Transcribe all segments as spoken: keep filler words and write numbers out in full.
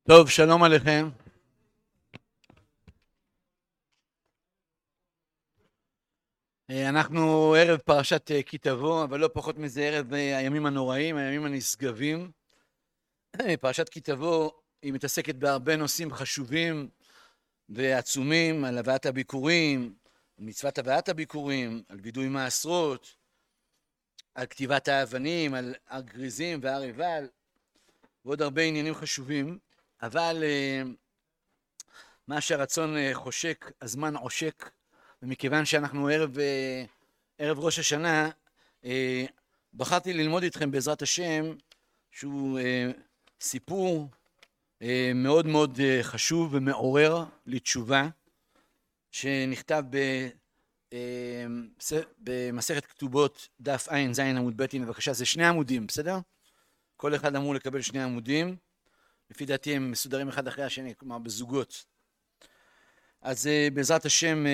טוב, שלום עליכם. אנחנו ערב פרשת כי תבוא, אבל לא פחות מזה ערב הימים הנוראים, הימים הנשגבים. פרשת כי תבוא היא מתעסקת בהרבה נושאים חשובים ועצומים, על הבאת הביקורים, על מצוות הבאת הביקורים, על וידוי מעשרות, על כתיבת האבנים, על הר גריזים והר עיבל, ועוד הרבה עניינים חשובים. אבל מה שהרצון חושק, הזמן עושק, ומכיוון שאנחנו ערב, ערב ראש השנה, בחרתי ללמוד איתכם בעזרת השם, שהוא סיפור מאוד מאוד חשוב ומעורר לתשובה, שנכתב במסכת כתובות דף עין זין עמוד ב', בבקשה, זה שני עמודים, בסדר? כל אחד אמור לקבל שני עמודים, לפי דעתי הם מסודרים אחד אחרי השני, כלומר בזוגות. אז בעזרת השם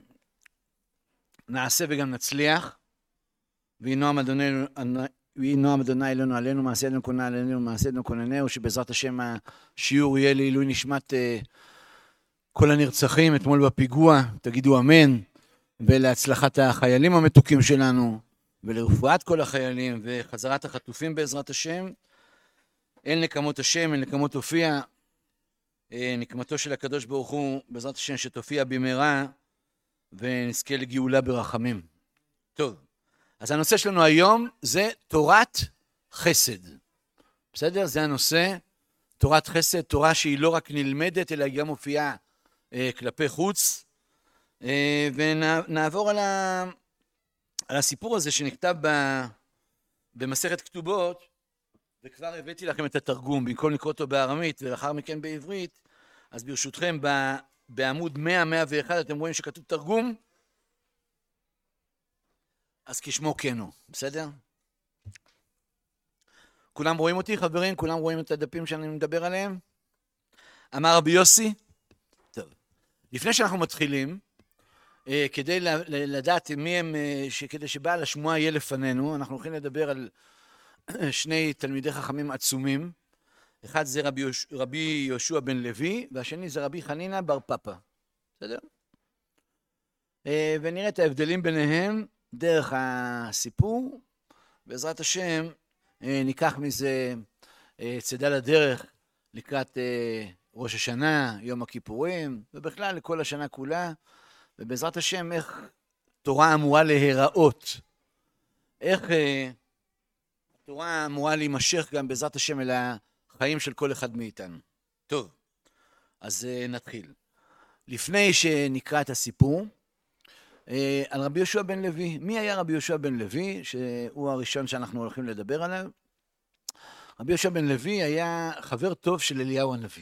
נעשה וגם נצליח, ויהי נועם אדוני, ויהי נועם אדוני אלינו עלינו, מעשה ידינו כוננה עלינו, מעשה ידינו כוננהו, שבעזרת השם השיעור יהיה לעילוי נשמת כל הנרצחים אתמול בפיגוע, תגידו אמן, ולהצלחת החיילים המתוקים שלנו, ולרפואת כל החיילים, וחזרת החטופים בעזרת השם. אל נקמות השם, אל נקמות הופיע, נקמתו של הקדוש ברוך הוא, בעזרת השם שתופיע במהרה, ונזכה לגאולה ברחמים. טוב, אז הנושא שלנו היום זה תורת חסד. בסדר? זה הנושא, תורת חסד, תורה שהיא לא רק נלמדת, אלא גם מופיעה אה, כלפי חוץ. אה, ונעבור על, ה... על הסיפור הזה שנכתב ב... במסכת כתובות, וכבר הבאתי לכם את התרגום, במקום לקרוא אותו בארמית ולאחר מכן בעברית, אז ברשותכם ב... בעמוד מאה מאה ואחת אתם רואים שכתוב תרגום, אז כשמו כן הוא, בסדר? כולם רואים אותי חברים? כולם רואים את הדפים שאני מדבר עליהם? אמר רבי יוסי? טוב. לפני שאנחנו מתחילים, אה, כדי לדעת מי הם, אה, כדי שבעל השמועה יהיה לפנינו, אנחנו הולכים לדבר על שני תלמידי חכמים עצומים. אחד זה רבי, יוש... רבי יהושע בן לוי, והשני זה רבי חנינא בר פפא. בסדר? ונראה את ההבדלים ביניהם דרך הסיפור. בעזרת השם ניקח מזה צידה לדרך לקראת ראש השנה, יום הכיפורים, ובכלל לכל השנה כולה. ובעזרת השם איך תורה אמורה להיראות. איך תורה אמורה להימשך גם בעזרת השם אל ה... חיים של כל אחד מאיתנו. טוב, אז נתחיל. לפני שנקרא את הסיפור, על רבי יהושע בן לוי. מי היה רבי יהושע בן לוי, שהוא הראשון שאנחנו הולכים לדבר עליו? רבי יהושע בן לוי היה חבר טוב של אליהו הנביא.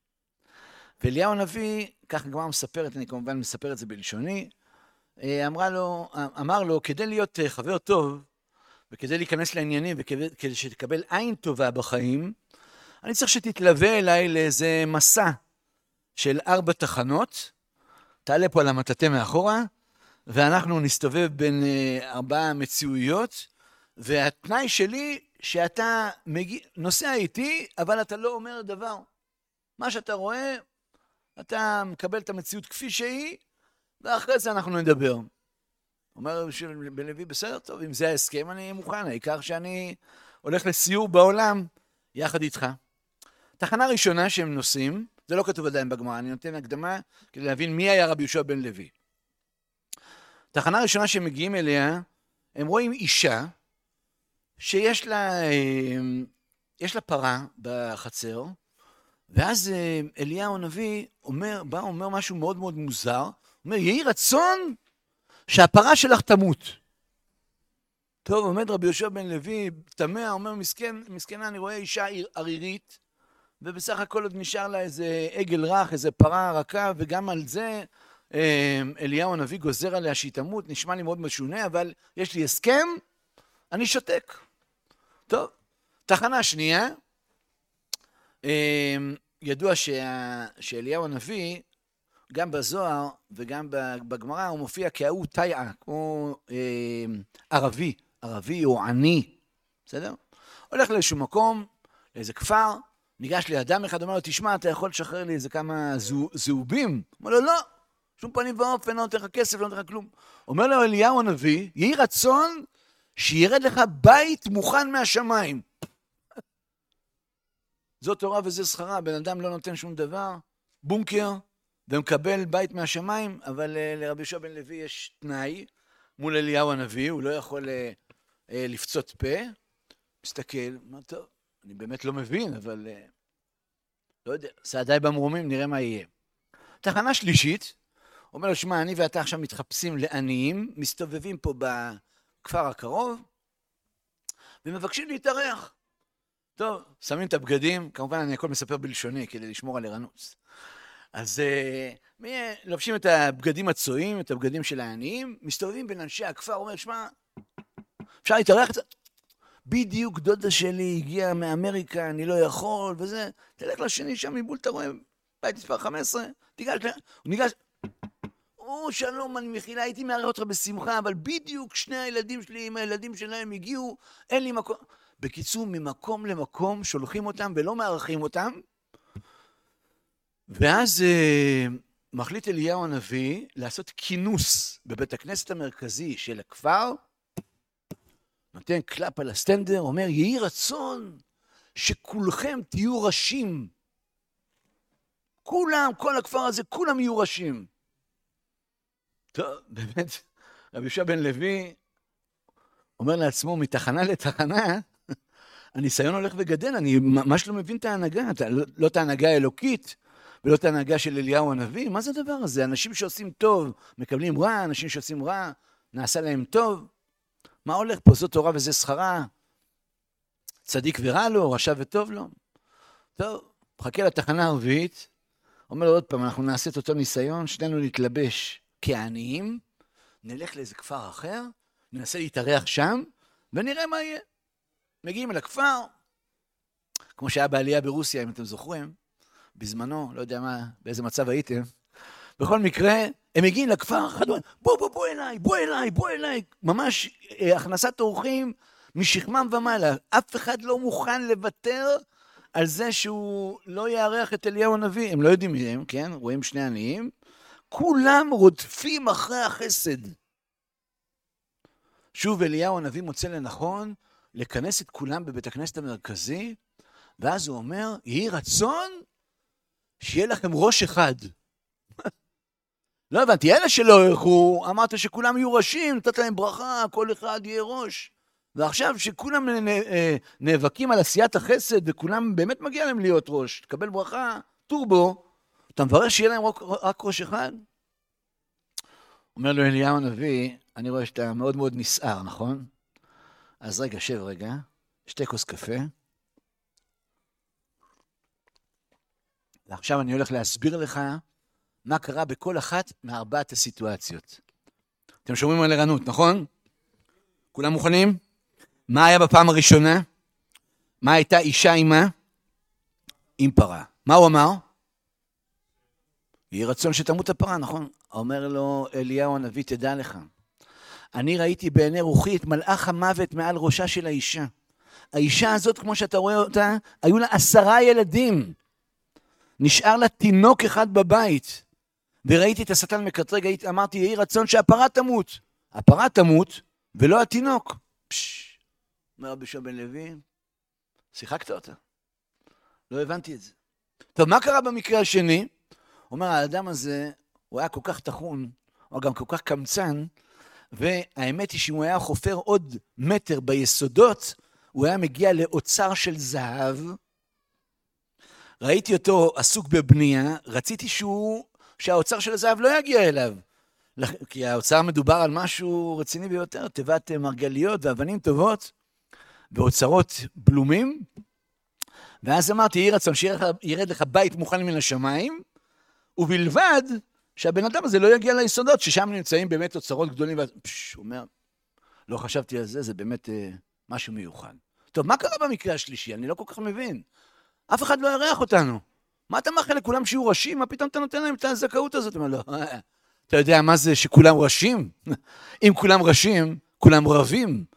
ואליהו הנביא, כך הגמרא מספרת, אני כמובן מספר את זה בלשוני, אמרה לו, אמר לו, כדי להיות חבר טוב, וכדי להיכנס לעניינים, וכדי שתקבל עין טובה בחיים, אני צריך שתתלווה אליי לאיזה מסע של ארבע תחנות, תעלה פה על המטאטא מאחורה, ואנחנו נסתובב בין ארבע מציאויות, והתנאי שלי שאתה מגיע, נוסע איתי, אבל אתה לא אומר דבר. מה שאתה רואה, אתה מקבל את המציאות כפי שהיא, ואחרי זה אנחנו נדבר. אומר בן לוי, בסדר טוב, אם זה ההסכם אני מוכן, העיקר שאני הולך לסיור בעולם יחד איתך. תחנה ראשונה שהם נוסעים, זה לא כתוב עדיין בגמרא, אני נותן הקדמה כדי להבין מי היה רבי יהושע בן לוי. תחנה ראשונה שהם מגיעים אליה, הם רואים אישה שיש לה, יש לה פרה בחצר, ואז אליהו הנביא אומר, בא אומר משהו מאוד מאוד מוזר, אומר, יהי רצון שהפרה שלך תמות. טוב, עומד רבי יהושע בן לוי, תמה, אומר, מסכן, מסכנה, אני רואה אישה ערירית, ובסך הכל עוד נשאר לה איזה עגל רך, איזה פרה רכה, וגם על זה אליהו הנביא גוזר עליה שהיא תמות, נשמע לי מאוד משונה, אבל יש לי הסכם, אני שותק. טוב, תחנה שנייה, ידוע שה, שאליהו הנביא, גם בזוהר וגם בגמרא, הוא מופיע כהוא תיאה, כמו אה, ערבי, ערבי או עני, בסדר? הולך לאיזשהו מקום, לאיזה כפר, ניגש לאדם אחד, אומר לו, תשמע, אתה יכול לשחרר לי איזה כמה זהובים? אומר לו, לא, שום פנים ואופן, לא נותן לך כסף, לא נותן לך כלום. אומר לו אליהו הנביא, יהי רצון שירד לך בית מוכן מהשמיים. זו תורה וזה שכרה, בן אדם לא נותן שום דבר, בונקר, ומקבל בית מהשמיים, אבל לרבי יהושע בן לוי יש תנאי מול אליהו הנביא, הוא לא יכול לפצות פה, מסתכל, מה טוב, אני באמת לא מבין, אבל לא יודע, סעדיי במרומים, נראה מה יהיה. תחנה שלישית, אומר לו, שמע, אני ואתה עכשיו מתחפשים לעניים, מסתובבים פה בכפר הקרוב, ומבקשים להתארח. טוב, שמים את הבגדים, כמובן אני הכל מספר בלשוני, כדי לשמור על ערנות. אז uh, לובשים את הבגדים הצועים, את הבגדים של העניים, מסתובבים בין אנשי הכפר, אומר, שמע, אפשר להתארח את זה? בדיוק דודה שלי הגיעה מאמריקה, אני לא יכול, וזה, תלך לשני שם מבול, אתה רואה, בית מספר חמש עשרה, תיגש, הוא ניגש, או שלום, אני מחילה, הייתי מארח אותך בשמחה, אבל בדיוק שני הילדים שלי עם הילדים שלהם הגיעו, אין לי מקום. בקיצור, ממקום למקום שולחים אותם ולא מארחים אותם, ואז אה, מחליט אליהו הנביא לעשות כינוס בבית הכנסת המרכזי של הכפר, נותן קלאפ על הסטנדר, אומר, יהי רצון שכולכם תהיו ראשים. כולם, כל הכפר הזה, כולם יהיו ראשים. טוב, באמת, רבי יהושע בן לוי אומר לעצמו, מתחנה לתחנה, הניסיון הולך וגדל, אני ממש לא מבין את ההנהגה, לא את ההנהגה האלוקית, ולא את ההנהגה של אליהו הנביא. מה זה הדבר הזה? אנשים שעושים טוב, מקבלים רע, אנשים שעושים רע, נעשה להם טוב. מה הולך פה? זו תורה וזה שכרה. צדיק ורע לו, רשע וטוב לו. טוב, חכה לתחנה הרביעית, אומר לו עוד פעם, אנחנו נעשה את אותו ניסיון, שנינו נתלבש כעניים, נלך לאיזה כפר אחר, ננסה להתארח שם, ונראה מה יהיה. מגיעים אל הכפר, כמו שהיה בעלייה ברוסיה, אם אתם זוכרים, בזמנו, לא יודע מה, באיזה מצב הייתם. בכל מקרה, הם מגיעים לכפר, בוא, בוא, בוא אליי, בוא אליי, בוא אליי. ממש הכנסת אורחים משכמם ומעלה. אף אחד לא מוכן לוותר על זה שהוא לא יארח את אליהו הנביא. הם לא יודעים מי הם, כן? רואים שני עניים. כולם רודפים אחרי החסד. שוב אליהו הנביא מוצא לנכון לכנס את כולם בבית הכנסת המרכזי, ואז הוא אומר, יהי רצון שיהיה לכם ראש אחד. לא הבנתי, אלה שלא הלכו, אמרת שכולם יהיו ראשים, נתת להם ברכה, כל אחד יהיה ראש. ועכשיו שכולם נאבקים על עשיית החסד, וכולם באמת מגיע להם להיות ראש, תקבל ברכה, טורבו, אתה מברך שיהיה להם רק, רק ראש אחד? אומר לו אליהו הנביא, אני רואה שאתה מאוד מאוד נסער, נכון? אז רגע, שב רגע, שתי כוס קפה. ועכשיו אני הולך להסביר לך מה קרה בכל אחת מארבעת הסיטואציות. אתם שומעים על ערנות, נכון? כולם מוכנים? מה היה בפעם הראשונה? מה הייתה אישה עימה? עם פרה. מה הוא אמר? יהי רצון שתמות הפרה, נכון? אומר לו אליהו הנביא, תדע לך. אני ראיתי בעיני רוחי את מלאך המוות מעל ראשה של האישה. האישה הזאת, כמו שאתה רואה אותה, היו לה עשרה ילדים. נשאר לה תינוק אחד בבית. וראיתי את השטן מקטרג, אמרתי, יהי רצון שהפרה תמות. הפרה תמות, ולא התינוק. פשש, אומר רבי יהושע בן לוי, שיחקת אותה. לא הבנתי את זה. טוב, מה קרה במקרה השני? אומר, האדם הזה, הוא היה כל כך תחון, או גם כל כך קמצן, והאמת היא שאם הוא היה חופר עוד מטר ביסודות, הוא היה מגיע לאוצר של זהב. ראיתי אותו עסוק בבנייה, רציתי שהוא, שהאוצר של הזהב לא יגיע אליו. כי האוצר מדובר על משהו רציני ביותר, תיבת מרגליות ואבנים טובות, ואוצרות בלומים. ואז אמרתי, יהי רצון שירד לך בית מוכן מן השמיים, ובלבד שהבן אדם הזה לא יגיע ליסודות, ששם נמצאים באמת אוצרות גדולים. פש, הוא אומר, לא חשבתי על זה, זה באמת אה, משהו מיוחד. טוב, מה קרה במקרה השלישי? אני לא כל כך מבין. אף אחד לא ירח אותנו. מה אתה מאחל לכולם שיהיו ראשים? מה פתאום אתה נותן להם את הזכאות הזאת? אומר, לא, אתה יודע מה זה שכולם ראשים? אם כולם ראשים, כולם רבים.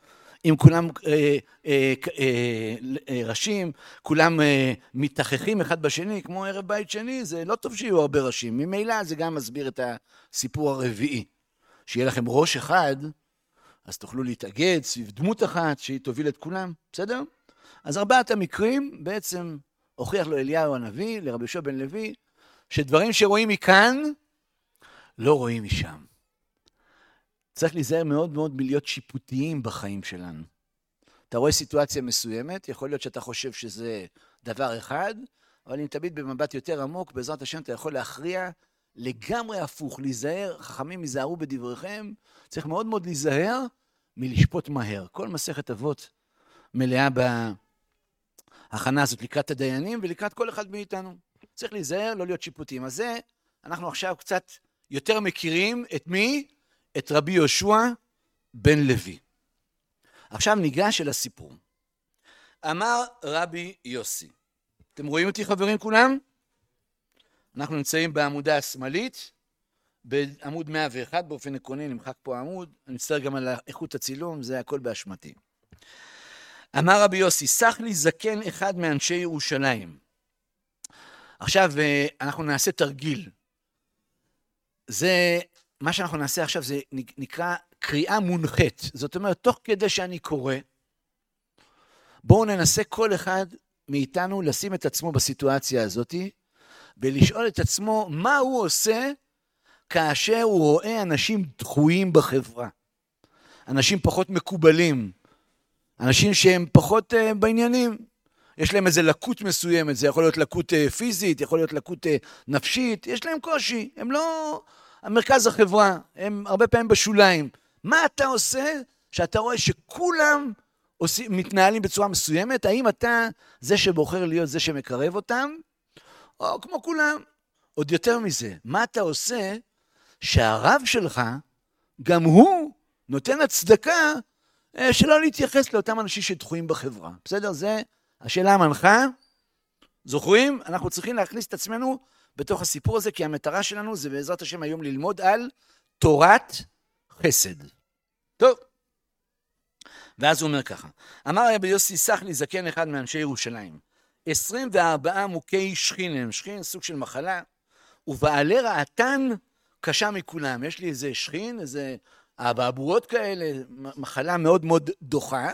אם כולם אה, אה, אה, אה, ראשים, כולם אה, מתחכים אחד בשני, כמו ערב בית שני, זה לא טוב שיהיו הרבה ראשים. ממילא זה גם מסביר את הסיפור הרביעי. שיהיה לכם ראש אחד, אז תוכלו להתאגד סביב דמות אחת שהיא תוביל את כולם, בסדר? אז ארבעת המקרים בעצם הוכיח לו אליהו הנביא, לרבי יהושע בן לוי, שדברים שרואים מכאן, לא רואים משם. צריך להיזהר מאוד מאוד מלהיות שיפוטיים בחיים שלנו. אתה רואה סיטואציה מסוימת, יכול להיות שאתה חושב שזה דבר אחד, אבל אם תמיד במבט יותר עמוק, בעזרת השם אתה יכול להכריע לגמרי הפוך, להיזהר, חכמים היזהרו בדבריכם, צריך מאוד מאוד להיזהר מלשפוט מהר. כל מסכת אבות מלאה בהכנה הזאת לקראת הדיינים ולקראת כל אחד מאיתנו. צריך להיזהר, לא להיות שיפוטיים. אז זה, אנחנו עכשיו קצת יותר מכירים את מי? את רבי יהושע בן לוי. עכשיו ניגש אל הסיפור. אמר רבי יוסי. אתם רואים אותי חברים כולם? אנחנו נמצאים בעמודה השמאלית, בעמוד מאה ואחת, באופן עקרוני נמחק פה העמוד, אני מצטער גם על איכות הצילום, זה הכל באשמתי. אמר רבי יוסי, סח לי זקן אחד מאנשי ירושלים. עכשיו אנחנו נעשה תרגיל. זה, מה שאנחנו נעשה עכשיו זה נקרא קריאה מונחית. זאת אומרת, תוך כדי שאני קורא, בואו ננסה כל אחד מאיתנו לשים את עצמו בסיטואציה הזאת, ולשאול את עצמו מה הוא עושה כאשר הוא רואה אנשים דחויים בחברה. אנשים פחות מקובלים. אנשים שהם פחות uh, בעניינים. יש להם איזו לקות מסוימת, זה יכול להיות לקות uh, פיזית, יכול להיות לקות uh, נפשית, יש להם קושי, הם לא המרכז החברה, הם הרבה פעמים בשוליים. מה אתה עושה שאתה רואה שכולם עושים, מתנהלים בצורה מסוימת? האם אתה זה שבוחר להיות זה שמקרב אותם? או כמו כולם, עוד יותר מזה, מה אתה עושה שהרב שלך, גם הוא נותן הצדקה שלא להתייחס לאותם אנשים שדחויים בחברה. בסדר? זה השאלה המנחה. זוכרים? אנחנו צריכים להכניס את עצמנו בתוך הסיפור הזה, כי המטרה שלנו זה בעזרת השם היום ללמוד על תורת חסד. טוב. ואז הוא אומר ככה, אמר רבי יוסי, סח לי זקן אחד מאנשי ירושלים, עשרים וארבעה מוכי שכין הם, שכין סוג של מחלה, ובעלי רעתן קשה מכולם. יש לי איזה שכין, איזה אבעבועות כאלה, מחלה מאוד מאוד דוחה,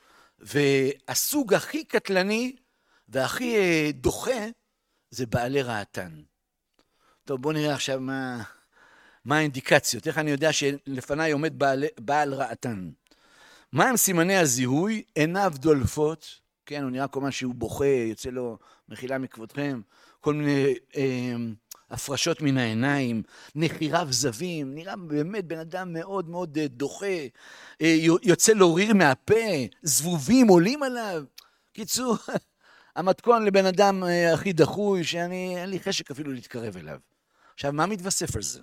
והסוג הכי קטלני והכי דוחה זה בעלי רעתן. טוב, בואו נראה עכשיו מה, מה האינדיקציות, איך אני יודע שלפניי עומד בעל, בעל רעתן. מה הם סימני הזיהוי? עיניו דולפות, כן, הוא נראה כל מה שהוא בוכה, יוצא לו מחילה מכבודכם, כל מיני אה, הפרשות מן העיניים, נחיריו זבים, נראה באמת בן אדם מאוד מאוד דוחה, אה, יוצא לו ריר מהפה, זבובים עולים עליו. קיצור, המתכון לבן אדם אה, הכי דחוי, שאני, אין לי חשק אפילו להתקרב אליו. עכשיו, מה מתווסף על זה?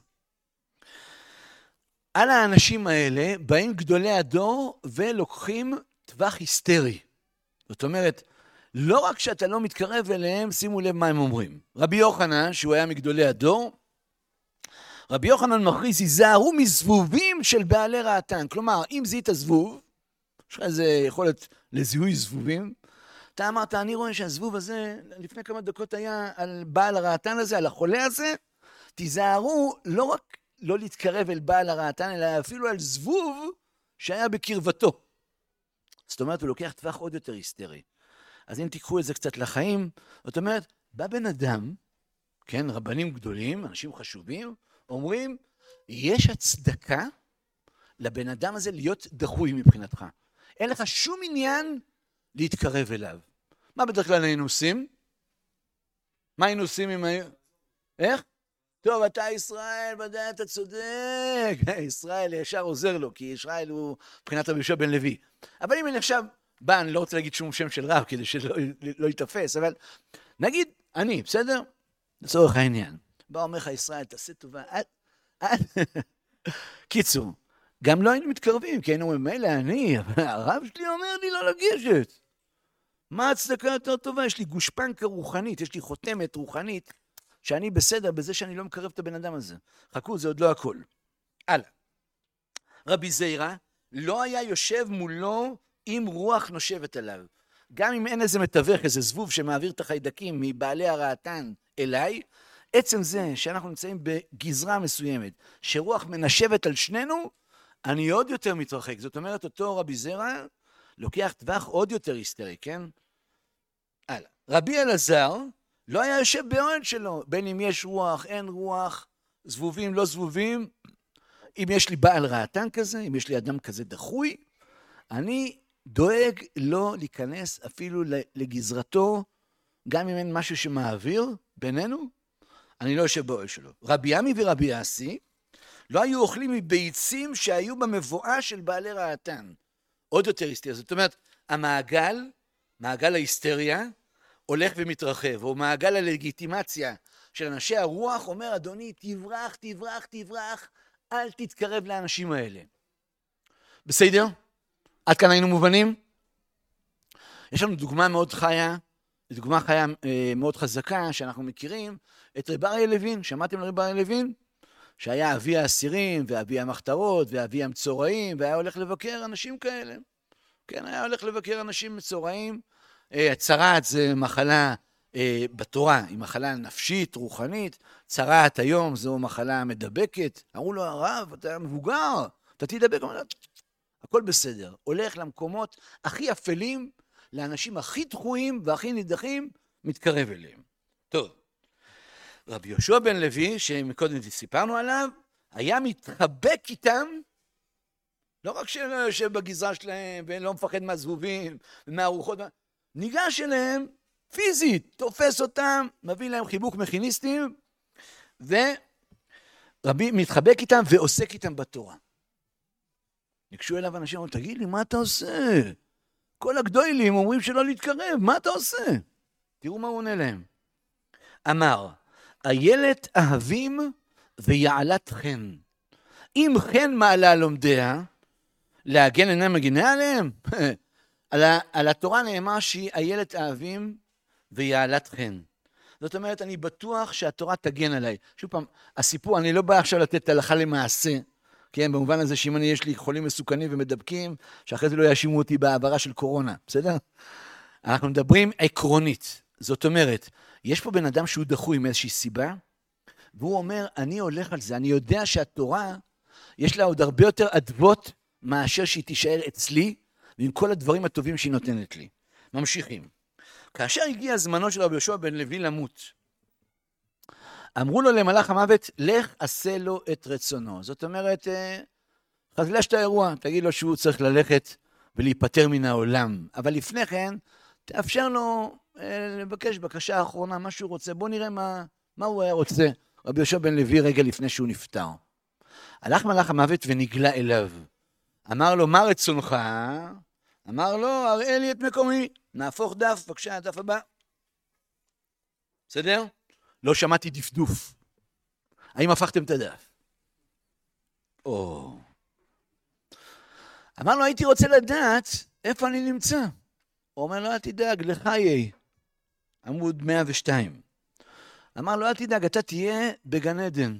על האנשים האלה באים גדולי הדור ולוקחים טווח היסטרי. זאת אומרת, לא רק שאתה לא מתקרב אליהם, שימו לב מה הם אומרים. רבי יוחנן, שהוא היה מגדולי הדור, רבי יוחנן מכריז, היזהרו מזבובים של בעלי רעתן. כלומר, אם זיהית זבוב, יש לך איזה יכולת לזיהוי זבובים, אתה אמרת, אני רואה שהזבוב הזה, לפני כמה דקות היה על בעל הרעתן הזה, על החולה הזה, תיזהרו לא רק לא להתקרב אל בעל הרעתן, אלא אפילו על זבוב שהיה בקרבתו. זאת אומרת, הוא לוקח טווח עוד יותר היסטרי. אז אם תיקחו את זה קצת לחיים, זאת אומרת, בא בן אדם, כן, רבנים גדולים, אנשים חשובים, אומרים, יש הצדקה לבן אדם הזה להיות דחוי מבחינתך. אין לך שום עניין להתקרב אליו. מה בדרך כלל היינו עושים? מה היינו עושים עם... איך? טוב, אתה ישראל, ודאי אתה צודק. ישראל ישר עוזר לו, כי ישראל הוא מבחינת רבי יהושע בן לוי. אבל אם אני עכשיו בא, אני לא רוצה להגיד שום שם של רב, כדי שלא לא יתפס, אבל נגיד, אני, בסדר? לצורך העניין. בא אומר לך ישראל, תעשה טובה. אל, אל. קיצור, גם לא היינו מתקרבים, כי היינו אומרים, מילא אני, אבל הרב שלי אומר לי לא לגשת. מה הצדקה יותר טובה? יש לי גושפנקה רוחנית, יש לי חותמת רוחנית, שאני בסדר בזה שאני לא מקרב את הבן אדם הזה. חכו, זה עוד לא הכל. הלאה. רבי זיירה לא היה יושב מולו אם רוח נושבת עליו, גם אם אין איזה מתווך, איזה זבוב שמעביר את החיידקים מבעלי הרעתן אליי, עצם זה שאנחנו נמצאים בגזרה מסוימת, שרוח מנשבת על שנינו, אני עוד יותר מתרחק. זאת אומרת, אותו רבי זרע לוקח טווח עוד יותר היסטרי, כן? הלאה. רבי אלעזר לא היה יושב באוהל שלו, בין אם יש רוח, אין רוח, זבובים, לא זבובים. אם יש לי בעל רעתן כזה, אם יש לי אדם כזה דחוי, אני דואג לא להיכנס אפילו לגזרתו, גם אם אין משהו שמעביר בינינו, אני לא יושב באוהל שלו. רבי עמי ורבי אסי לא היו אוכלים מביצים שהיו במבואה של בעלי רעתן. עוד יותר היסטריה. זאת אומרת, המעגל, מעגל ההיסטריה, הולך ומתרחב, או מעגל הלגיטימציה של אנשי הרוח אומר, אדוני, תברח, תברח, תברח, אל תתקרב לאנשים האלה. בסדר? עד כאן היינו מובנים? יש לנו דוגמה מאוד חיה, דוגמה חיה אה, מאוד חזקה שאנחנו מכירים, את רב אריה לוין. שמעתם על רב אריה לוין? שהיה אבי האסירים ואבי המחתרות ואבי המצורעים, והיה הולך לבקר אנשים כאלה. כן, היה הולך לבקר אנשים מצורעים. אה, צרעת זה מחלה אה, בתורה, היא מחלה נפשית, רוחנית. צרעת היום זו מחלה מדבקת. אמרו לו, הרב, אתה מבוגר, אתה תדבק. הכל בסדר. הולך למקומות הכי אפלים, לאנשים הכי דחויים והכי נידחים, מתקרב אליהם. טוב. רבי יהושע בן לוי, שמקודם סיפרנו עליו, היה מתחבק איתם, לא רק שלא יושב בגזרה שלהם, ולא מפחד מהזבובים, ומהרוחות, ניגש אליהם פיזית, תופס אותם, מביא להם חיבוק מכיניסטים, ורבי מתחבק איתם ועוסק איתם בתורה. ניגשו אליו אנשים, אומרים, תגיד לי, מה אתה עושה? כל הגדולים אומרים שלא להתקרב, מה אתה עושה? תראו מה הוא עונה להם. אמר, איילת אהבים ויעלת חן. אם חן מעלה לומדיה, להגן אינה מגינה עליהם? על, ה, על התורה נאמר שהיא איילת אהבים ויעלת חן. זאת אומרת, אני בטוח שהתורה תגן עליי. שוב פעם, הסיפור, אני לא בא עכשיו לתת הלכה למעשה, כן, במובן הזה שאם אני יש לי חולים מסוכנים ומדבקים, שאחרי זה לא יאשימו אותי בעברה של קורונה, בסדר? אנחנו מדברים עקרונית. זאת אומרת, יש פה בן אדם שהוא דחוי מאיזושהי סיבה, והוא אומר, אני הולך על זה, אני יודע שהתורה, יש לה עוד הרבה יותר אדוות מאשר שהיא תישאר אצלי, ועם כל הדברים הטובים שהיא נותנת לי. ממשיכים. כאשר הגיע זמנו של רבי יהושע בן לוי למות, אמרו לו למלאך המוות, לך עשה לו את רצונו. זאת אומרת, חזלש את האירוע, תגיד לו שהוא צריך ללכת ולהיפטר מן העולם. אבל לפני כן, תאפשר לו לבקש בקשה האחרונה, מה שהוא רוצה. בוא נראה מה, מה הוא היה רוצה. רבי יהושע בן לוי רגע לפני שהוא נפטר. הלך מלאך המוות ונגלה אליו. אמר לו, מה רצונך? אמר לו, הראה לי את מקומי. נהפוך דף, בבקשה, הדף הבא. בסדר? לא שמעתי דפדוף. האם הפכתם את הדף? או. אמר לו, הייתי רוצה לדעת איפה אני נמצא. הוא אומר לו, אל תדאג, לך יהיה. עמוד מאה ושתיים. אמר לו, אל תדאג, אתה תהיה בגן עדן.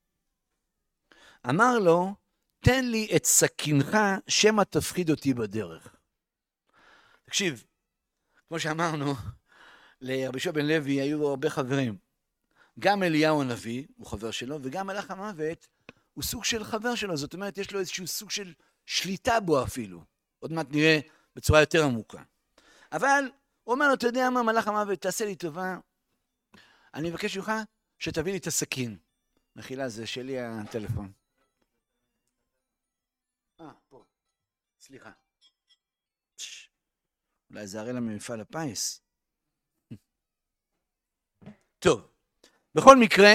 אמר לו, תן לי את סכינך, שמא תפחיד אותי בדרך. תקשיב, כמו שאמרנו, לרבי יהושע בן לוי היו לו הרבה חברים. גם אליהו הנביא, הוא חבר שלו, וגם מלאך המוות, הוא סוג של חבר שלו. זאת אומרת, יש לו איזשהו סוג של שליטה בו אפילו. עוד מעט נראה בצורה יותר עמוקה. אבל הוא אומר לו, אתה יודע מה, מלאך המוות, תעשה לי טובה. אני מבקש ממך שתביא לי את הסכין. מחילה, זה שלי הטלפון. אה, פה. סליחה. פש. אולי זה הרי לה ממפעל הפיס. טוב. בכל מקרה,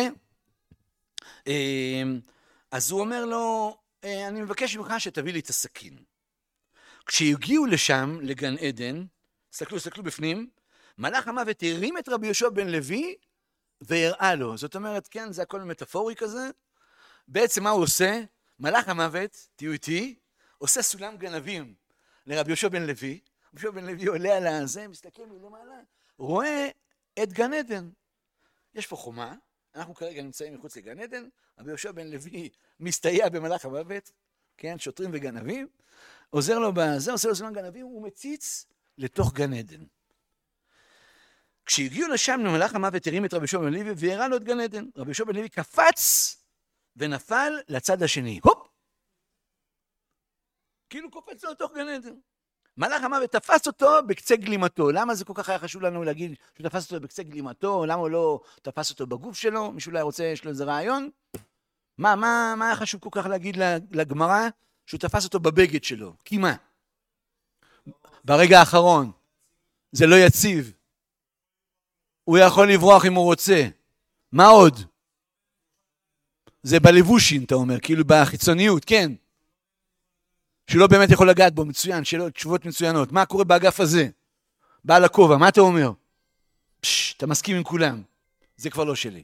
אז הוא אומר לו, אני מבקש ממך שתביא לי את הסכין. כשהגיעו לשם, לגן עדן, סתכלו, סתכלו בפנים, מלאך המוות הרים את רבי יהושע בן לוי, והראה לו. זאת אומרת, כן, זה הכל מטאפורי כזה. בעצם מה הוא עושה? מלאך המוות, תהיו איתי, עושה סולם גנבים לרבי יהושע בן לוי. רבי יהושע בן לוי עולה על הזה, מסתכל מלמעלה, רואה את גן עדן. יש פה חומה, אנחנו כרגע נמצאים מחוץ לגן עדן, רבי יהושע בן לוי מסתייע במלאך המוות, כן, שוטרים וגנבים, עוזר לו בזה, עושה לו סימן גנבים, הוא מציץ לתוך גן עדן. כשהגיעו לשם, מלאך המוות הרים את רבי יהושע בן לוי והראה לו את גן עדן. רבי יהושע בן לוי קפץ ונפל לצד השני. הופ! כאילו קופץ לו לתוך גן עדן. מלאך המוות תפס אותו בקצה גלימתו. למה זה כל כך היה חשוב לנו להגיד שהוא תפס אותו בקצה גלימתו? למה הוא לא תפס אותו בגוף שלו? מישהו אולי רוצה, יש לו איזה רעיון? מה, מה, מה היה חשוב כל כך להגיד לגמרא? שהוא תפס אותו בבגד שלו. כי מה? ברגע האחרון. זה לא יציב. הוא יכול לברוח אם הוא רוצה. מה עוד? זה בלבושין, אתה אומר, כאילו בחיצוניות, כן. שלא באמת יכול לגעת בו, מצוין, שאלות, תשובות מצוינות. מה קורה באגף הזה? בעל הכובע, מה אתה אומר? פש, אתה מסכים עם כולם. זה כבר לא שלי.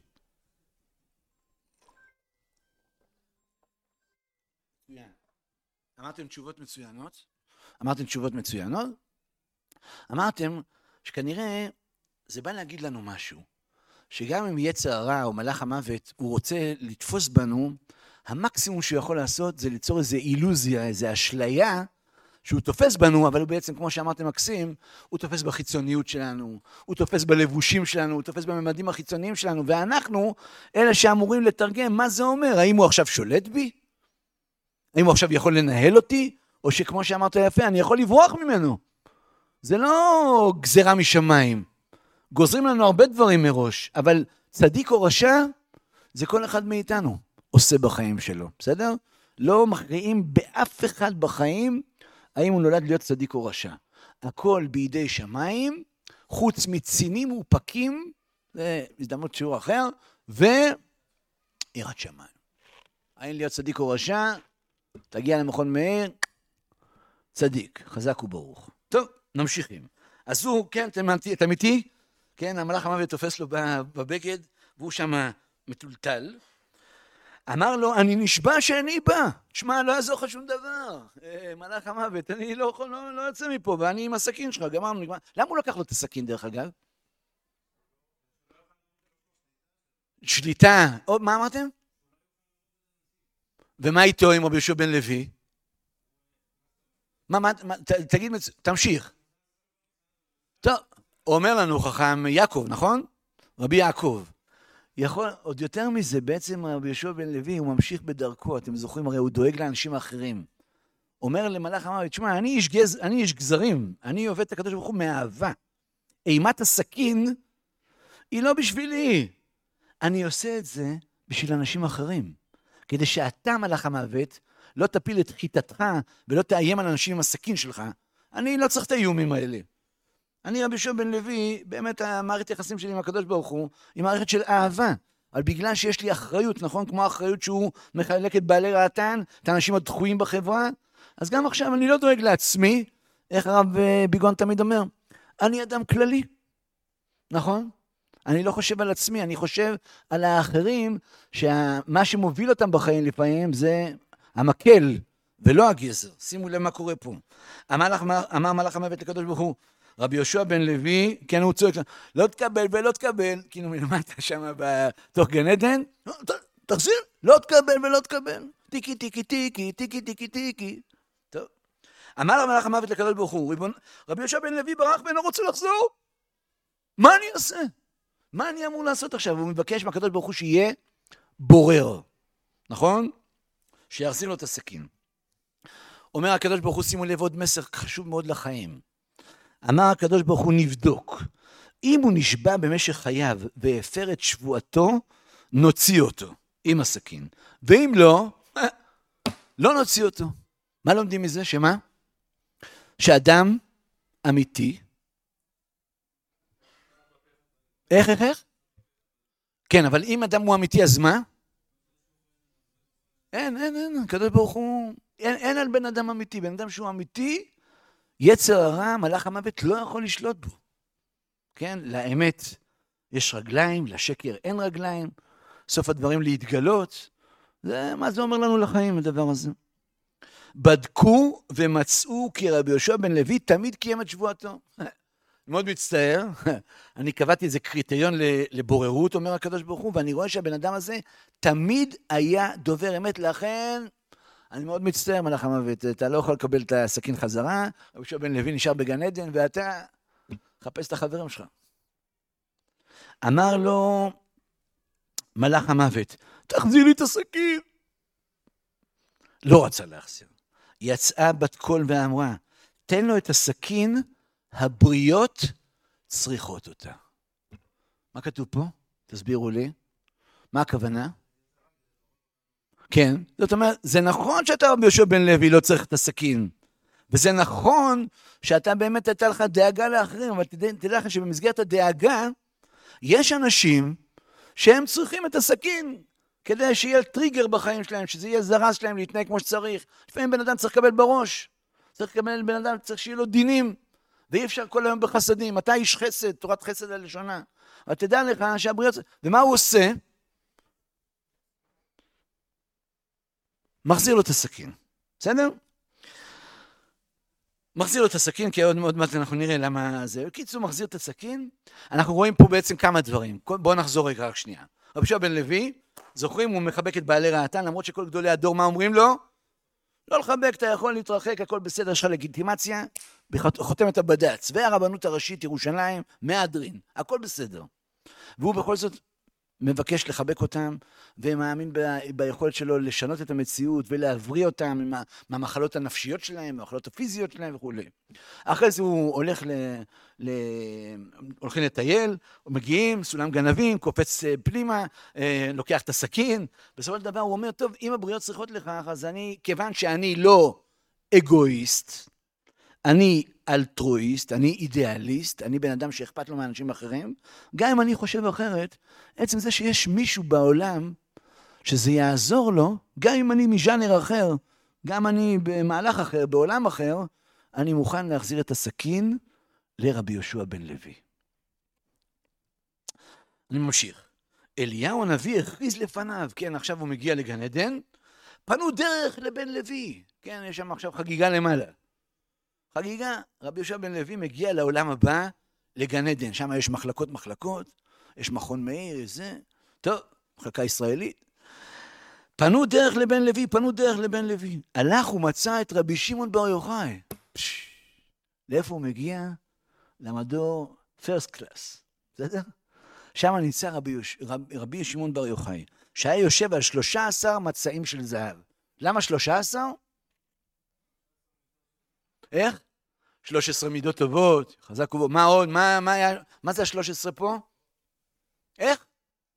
אמרתם תשובות מצוינות? אמרתם תשובות מצוינות? אמרתם שכנראה זה בא להגיד לנו משהו, שגם אם יצר הרע או מלאך המוות, הוא רוצה לתפוס בנו, המקסימום שהוא יכול לעשות זה ליצור איזו אילוזיה, איזו אשליה, שהוא תופס בנו, אבל הוא בעצם, כמו שאמרתם מקסים, הוא תופס בחיצוניות שלנו, הוא תופס בלבושים שלנו, הוא תופס בממדים החיצוניים שלנו, ואנחנו אלה שאמורים לתרגם מה זה אומר, האם הוא עכשיו שולט בי? האם הוא עכשיו יכול לנהל אותי? או שכמו שאמרת יפה, אני יכול לברוח ממנו. זה לא גזרה משמיים. גוזרים לנו הרבה דברים מראש, אבל צדיק או רשע, זה כל אחד מאיתנו עושה בחיים שלו, בסדר? לא מכריעים באף אחד בחיים, האם הוא נולד להיות צדיק או רשע. הכל בידי שמיים, חוץ מצינים ופקים, זה הזדמנות שיעור אחר, ויראת שמיים. האם להיות צדיק או רשע, תגיע למכון מאיר, צדיק, חזק וברוך. טוב, נמשיכים. אז הוא, כן, אתה אמיתי? כן, המלאך המוות תופס לו בבגד, והוא שם מטולטל. אמר לו, אני נשבע שאני בא. תשמע, לא יעזור לך שום דבר. מלאך המוות, אני לא יכול, לא, לא יוצא מפה, ואני עם הסכין שלך, גמרנו, נגמר. למה הוא לקח לו את הסכין דרך אגב? שליטה. או, מה אמרתם? ומה איתו עם רבי יהושע בן לוי? מה, מה, ת, תגיד, תמשיך. טוב, אומר לנו חכם יעקב, נכון? רבי יעקב. יכול, עוד יותר מזה, בעצם רבי יהושע בן לוי, הוא ממשיך בדרכו, אתם זוכרים, הרי הוא דואג לאנשים אחרים. אומר למלאך המוות, תשמע, אני איש, גז, אני איש גזרים, אני עובד את הקדוש ברוך הוא מאהבה. אימת הסכין היא לא בשבילי. אני עושה את זה בשביל אנשים אחרים. כדי שאתה מלאך המוות, לא תפיל את חיטתך, ולא תאיים על אנשים עם הסכין שלך. אני לא צריך את האיומים האלה. אני רבי יהושע בן לוי, באמת המערכת יחסים שלי עם הקדוש ברוך הוא, היא מערכת של אהבה. אבל בגלל שיש לי אחריות, נכון? כמו האחריות שהוא מחלק את בעלי רעתן, את האנשים הדחויים בחברה, אז גם עכשיו אני לא דואג לעצמי, איך הרב ביגון תמיד אומר, אני אדם כללי, נכון? אני לא חושב על עצמי, אני חושב על האחרים, שמה שמוביל אותם בחיים לפעמים זה המקל, ולא הגזר. שימו לב מה קורה פה. אמר, אמר מלאך המוות לקדוש ברוך הוא, רבי יהושע בן לוי, כן הוא צועק, לא תקבל ולא תקבל, כאילו מלמטה שם בתוך גן עדן, תחזיר, לא תקבל ולא תקבל, טיקי טיקי טיקי, טיקי טיקי טיקי. טוב. אמר מלאך המוות לקדוש ברוך הוא, רבי יהושע בן לוי ברח ואינו רוצה לחזור. מה אני אעשה? מה אני אמור לעשות עכשיו? הוא מבקש מהקדוש ברוך הוא שיהיה בורר, נכון? שיחזיר לו את הסכין. אומר הקדוש ברוך הוא, שימו לב עוד מסר חשוב מאוד לחיים. אמר הקדוש ברוך הוא, נבדוק. אם הוא נשבע במשך חייו והפר את שבועתו, נוציא אותו עם הסכין. ואם לא, לא נוציא אותו. מה לומדים מזה? שמה? שאדם אמיתי, איך, איך, איך? כן, אבל אם אדם הוא אמיתי, אז מה? אין, אין, אין, הקדוש ברוך הוא, אין, אין על בן אדם אמיתי. בן אדם שהוא אמיתי, יצר הרע, מלאך המוות, לא יכול לשלוט בו. כן, לאמת יש רגליים, לשקר אין רגליים, סוף הדברים להתגלות. זה, מה זה אומר לנו לחיים, הדבר הזה? בדקו ומצאו כי רבי יהושע בן לוי תמיד קיים את שבועתו. מאוד מצטער, אני קבעתי איזה קריטריון לבוררות, אומר הקדוש ברוך הוא, ואני רואה שהבן אדם הזה תמיד היה דובר אמת, לכן אני מאוד מצטער, מלאך המוות, אתה לא יכול לקבל את הסכין חזרה, רבי יהושע בן לוי נשאר בגן עדן, ואתה חפש את החברים שלך. אמר לו מלאך המוות, תחזיר לי את הסכין. לא רצה להחזיר. יצאה בת קול ואמרה, תן לו את הסכין, הבריות צריכות אותה. מה כתוב פה? תסבירו לי. מה הכוונה? כן, זאת אומרת, זה נכון שאתה רבי יהושע בן לוי לא צריך את הסכין, וזה נכון שאתה באמת הייתה לך דאגה לאחרים, אבל תדע, תדע לך שבמסגרת הדאגה, יש אנשים שהם צריכים את הסכין, כדי שיהיה טריגר בחיים שלהם, שזה יהיה זרז שלהם להתנהג כמו שצריך. לפעמים בן אדם צריך לקבל בראש, צריך לקבל בן אדם, צריך שיהיה לו דינים, ואי אפשר כל היום בחסדים. אתה איש חסד, תורת חסד הלשונה. אבל תדע לך שהבריות, ומה הוא עושה? מחזיר לו את הסכין, בסדר? מחזיר לו את הסכין, כי עוד מאוד מעט אנחנו נראה למה זה. בקיצור, מחזיר את הסכין. אנחנו רואים פה בעצם כמה דברים. בואו נחזור רגע רק שנייה. רבי יהושע בן לוי, זוכרים, הוא מחבק את בעלי רעתן, למרות שכל גדולי הדור, מה אומרים לו? לא לחבק, אתה יכול להתרחק, הכל בסדר, יש לך לגיטימציה, חותמת הבד"ץ, והרבנות הראשית ירושלים, מהדרין, הכל בסדר. והוא בכל זאת מבקש לחבק אותם, ומאמין ב- ביכולת שלו לשנות את המציאות, ולהבריא אותם מהמחלות הנפשיות שלהם, מהמחלות הפיזיות שלהם וכו'. אחרי זה הוא הולך ל... ל... הולכים לטייל, מגיעים, סולם גנבים, קופץ פנימה, לוקח את הסכין, בסופו של דבר הוא אומר, טוב, אם הבריות צריכות לכך, אז אני, כיוון שאני לא אגואיסט, אני אלטרואיסט, אני אידיאליסט, אני בן אדם שאכפת לו מאנשים אחרים, גם אם אני חושב אחרת, עצם זה שיש מישהו בעולם שזה יעזור לו, גם אם אני מז'אנר אחר, גם אני במהלך אחר, בעולם אחר, אני מוכן להחזיר את הסכין לרבי יהושע בן לוי. אני ממשיך. אליהו הנביא הכריז לפניו, כן, עכשיו הוא מגיע לגן עדן, פנו דרך לבן לוי, כן, יש שם עכשיו חגיגה למעלה. חגיגה, רבי יהושע בן לוי מגיע לעולם הבא, לגן עדן, שם יש מחלקות מחלקות, יש מכון מאיר, יש זה, טוב, מחלקה ישראלית. פנו דרך לבן לוי, פנו דרך לבן לוי. הלך ומצא את רבי שמעון בר יוחאי. פש, לאיפה הוא מגיע? למדור פרסט קלאס, בסדר? שם נמצא רבי, יוש... רב... רבי שמעון בר יוחאי, שהיה יושב על שלושה עשר מצעים של זהב. למה שלושה עשר? איך? שלוש עשרה מידות טובות, חזק ובוא. מה עוד? מה, מה, היה... מה זה ה-שלוש עשרה פה? איך?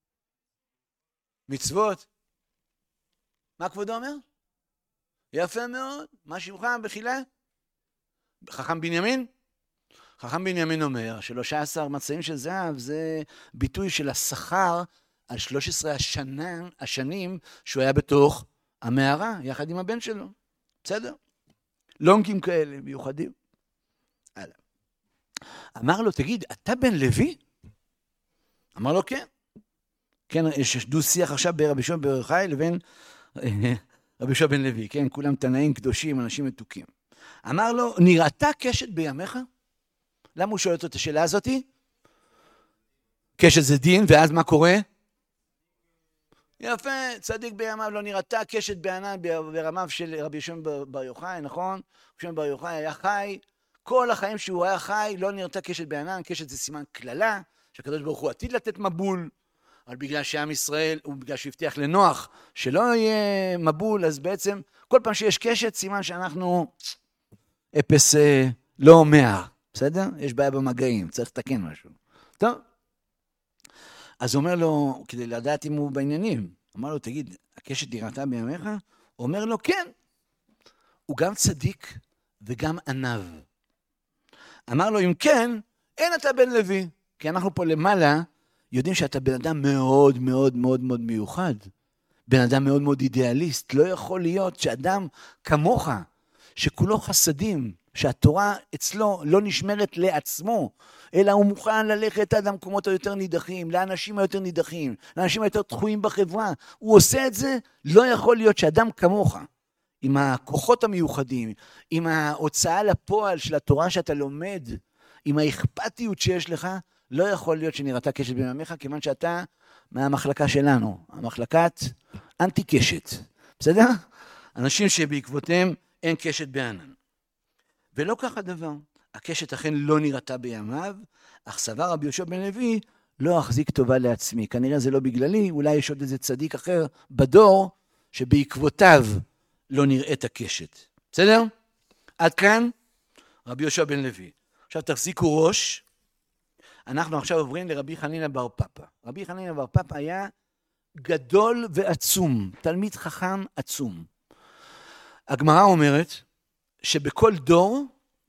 מצוות. מה כבודו אומר? יפה מאוד. מה שמך בחילה? חכם בנימין? חכם בנימין אומר, שלושה עשר מצעים של זהב זה ביטוי של השכר על שלוש עשרה השנה, השנים שהוא היה בתוך המערה, יחד עם הבן שלו. בסדר? לונגים כאלה, מיוחדים. הלאה. אמר לו, תגיד, אתה בן לוי? אמר לו, כן. כן, יש דו שיח עכשיו ברבי שמעון בר יוחאי לבין רבי יהושע בן לוי, כן, כולם תנאים קדושים, אנשים מתוקים. אמר לו, נראתה קשת בימיך? למה הוא שואל אותו את השאלה הזאת? קשת זה דין, ואז מה קורה? יפה, צדיק בימיו, לא נראתה קשת בענן ברמיו של רבי יהושע בר יוחאי, נכון? רבי יהושע בר יוחאי היה חי, כל החיים שהוא היה חי, לא נראתה קשת בענן, קשת זה סימן כללה, שהקדוש ברוך הוא עתיד לתת מבול, אבל בגלל שעם ישראל, ובגלל שהבטיח לנוח שלא יהיה מבול, אז בעצם כל פעם שיש קשת, סימן שאנחנו אפס לא מאה, בסדר? יש בעיה במגעים, צריך לתקן משהו. טוב. אז הוא אומר לו, כדי לדעת אם הוא בעניינים, אמר לו, תגיד, הקשת נראתה בימיך? הוא אומר לו, כן. הוא גם צדיק וגם ענב. אמר לו, אם כן, אין אתה בן לוי. כי אנחנו פה למעלה יודעים שאתה בן אדם מאוד מאוד מאוד מאוד מיוחד. בן אדם מאוד מאוד אידיאליסט. לא יכול להיות שאדם כמוך, שכולו חסדים, שהתורה אצלו לא נשמרת לעצמו, אלא הוא מוכן ללכת עד המקומות היותר נידחים, לאנשים היותר נידחים, לאנשים היותר דחויים בחברה. הוא עושה את זה, לא יכול להיות שאדם כמוך, עם הכוחות המיוחדים, עם ההוצאה לפועל של התורה שאתה לומד, עם האכפתיות שיש לך, לא יכול להיות שנראתה קשת בימיך, כיוון שאתה מהמחלקה שלנו, המחלקת אנטי קשת. בסדר? אנשים שבעקבותיהם אין קשת בענן. ולא כך הדבר. הקשת אכן לא נראתה בימיו, אך סבר רבי יהושע בן לוי, לא אחזיק טובה לעצמי. כנראה זה לא בגללי, אולי יש עוד איזה צדיק אחר בדור, שבעקבותיו לא נראית הקשת. בסדר? עד כאן רבי יהושע בן לוי. עכשיו תחזיקו ראש, אנחנו עכשיו עוברים לרבי חנינא בר פפא. רבי חנינא בר פפא היה גדול ועצום, תלמיד חכם עצום. הגמרא אומרת שבכל דור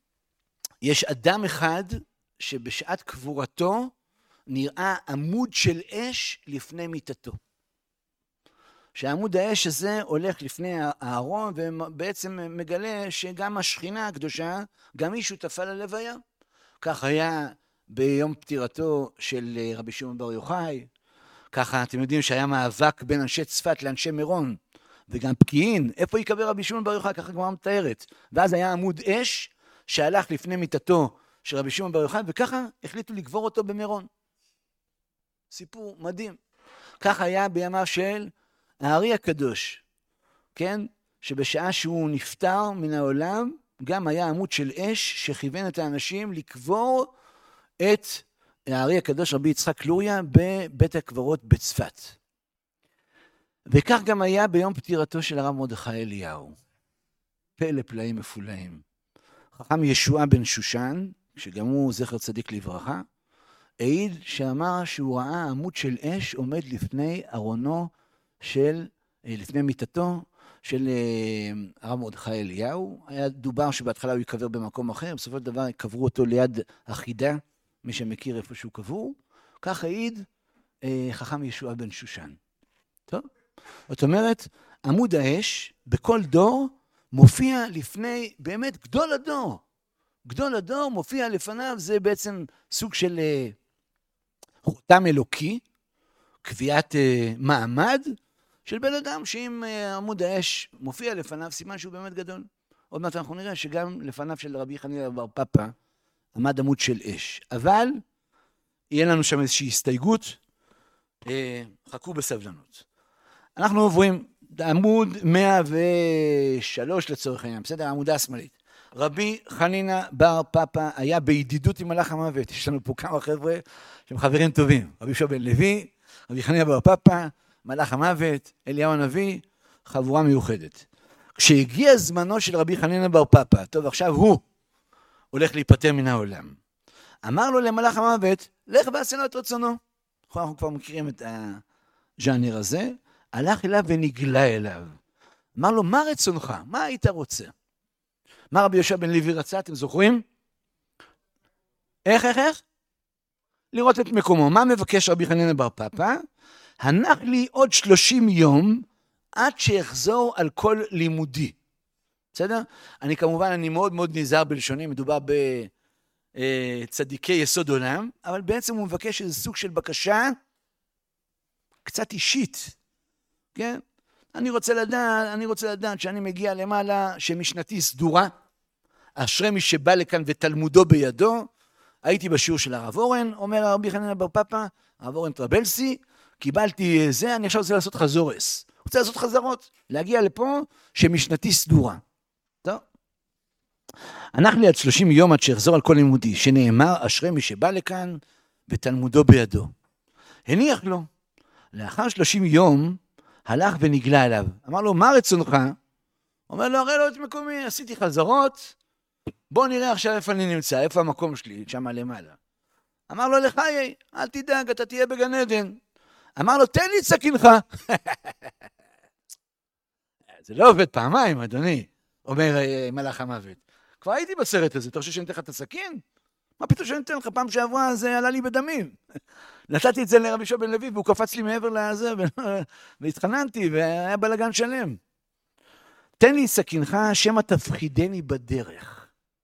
יש אדם אחד שבשעת קבורתו נראה עמוד של אש לפני מיטתו. שעמוד האש הזה הולך לפני הארון ובעצם מגלה שגם השכינה הקדושה, גם היא שותפה ללוויה. כך היה ביום פטירתו של רבי שמעון בר יוחאי, ככה אתם יודעים שהיה מאבק בין אנשי צפת לאנשי מירון, וגם פקיעין, איפה יקבר רבי שמעון בר יוחאי, ככה כבר מתארת. ואז היה עמוד אש שהלך לפני מיטתו של רבי שמעון בר יוחאי, וככה החליטו לקבור אותו במירון. סיפור מדהים. כך היה בימיו של הארי הקדוש, כן? שבשעה שהוא נפטר מן העולם, גם היה עמוד של אש שכיוון את האנשים לקבור את הארי הקדוש רבי יצחק לוריה בבית הקברות בצפת. וכך גם היה ביום פטירתו של הרב מרדכי אליהו. פלא פלאים מפולאים. חכם ישועה בן שושן, שגם הוא זכר צדיק לברכה, העיד שאמר שהוא ראה עמוד של אש עומד לפני ארונו של, לפני מיטתו של הרב מרדכי אליהו. היה דובר שבהתחלה הוא יקבר במקום אחר, בסופו של דבר קברו אותו ליד החידה, מי שמכיר איפה שהוא קבור. כך העיד חכם ישועה בן שושן. טוב? זאת אומרת, עמוד האש בכל דור מופיע לפני, באמת גדול הדור. גדול הדור מופיע לפניו, זה בעצם סוג של חותם אלוקי, קביעת מעמד של בן אדם, שאם עמוד האש מופיע לפניו, סימן שהוא באמת גדול. עוד מעט אנחנו נראה שגם לפניו של רבי חנינא בר פפא עמד עמוד של אש. אבל יהיה לנו שם איזושהי הסתייגות, חכו בסבלנות. אנחנו עוברים עמוד מאה ושלוש לצורך העניין, בסדר? העמודה השמאלית. רבי חנינא בר פפא היה בידידות עם מלאך המוות. יש לנו פה כמה חבר'ה שהם חברים טובים. רבי יהושע בן לוי, רבי חנינא בר פפא, מלאך המוות, אליהו הנביא, חבורה מיוחדת. כשהגיע זמנו של רבי חנינא בר פפא, טוב, עכשיו הוא הולך להיפטר מן העולם. אמר לו למלאך המוות, לך ועשה לו את רצונו. אנחנו כבר מכירים את הז'אנר הזה. הלך אליו ונגלה אליו. אמר לו, מה רצונך? מה היית רוצה? מה רבי יהושע בן לוי רצה? אתם זוכרים? איך, איך, איך? לראות את מקומו. מה מבקש רבי חנינא בר פפא? הנח לי עוד שלושים יום עד שיחזור על כל לימודי. בסדר? אני כמובן, אני מאוד מאוד נזהר בלשוני, מדובר בצדיקי יסוד עולם, אבל בעצם הוא מבקש איזה סוג של בקשה קצת אישית. כן? אני רוצה לדעת, אני רוצה לדעת שאני מגיע למעלה, שמשנתי סדורה, אשרי מי שבא לכאן ותלמודו בידו. הייתי בשיעור של הרב אורן, אומר הרבי חנינא בר פפא, הרב אורן טרבלסי, קיבלתי זה, אני עכשיו רוצה לעשות חזורס. רוצה לעשות חזרות, להגיע לפה שמשנתי סדורה. טוב. הנח לי עד שלושים יום עד שיחזור על כל לימודי, שנאמר אשרי מי שבא לכאן ותלמודו בידו. הניח לו. לאחר שלושים יום, הלך ונגלה אליו. אמר לו, מה רצונך? אומר לו, הרי לא את מקומי, עשיתי חזרות, בוא נראה עכשיו איפה אני נמצא, איפה המקום שלי, שם למעלה. אמר לו, לחיי, אל תדאג, אתה תהיה בגן עדן. אמר לו, תן לי את סכינך. זה לא עובד פעמיים, אדוני, אומר מלאך המוות. כבר הייתי בסרט הזה, אתה חושב שאני אתן לך את הסכין? מה פתאום שאני אתן לך? פעם שעברה זה עלה לי בדמים. נתתי את זה לרבי יהושע בן לוי, והוא קפץ לי מעבר לזה, והתחננתי, והיה בלגן שלם. תן לי סכינך, שמא תפחידני בדרך.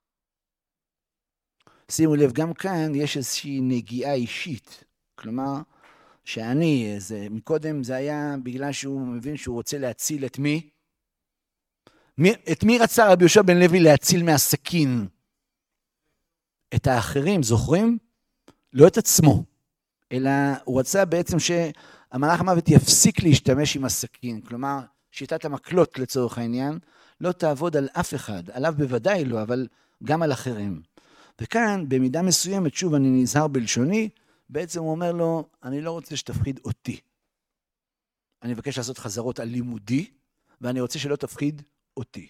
שימו לב, גם כאן יש איזושהי נגיעה אישית. כלומר, שאני, זה, מקודם זה היה בגלל שהוא מבין שהוא רוצה להציל את מי? מי את מי רצה רבי יהושע בן לוי להציל מהסכין? את האחרים, זוכרים? לא את עצמו, אלא הוא רצה בעצם שהמלאך המוות יפסיק להשתמש עם הסכין, כלומר, שיטת המקלות לצורך העניין, לא תעבוד על אף אחד, עליו בוודאי לא, אבל גם על אחרים. וכאן, במידה מסוימת, שוב אני נזהר בלשוני, בעצם הוא אומר לו, אני לא רוצה שתפחיד אותי. אני מבקש לעשות חזרות על לימודי, ואני רוצה שלא תפחיד אותי.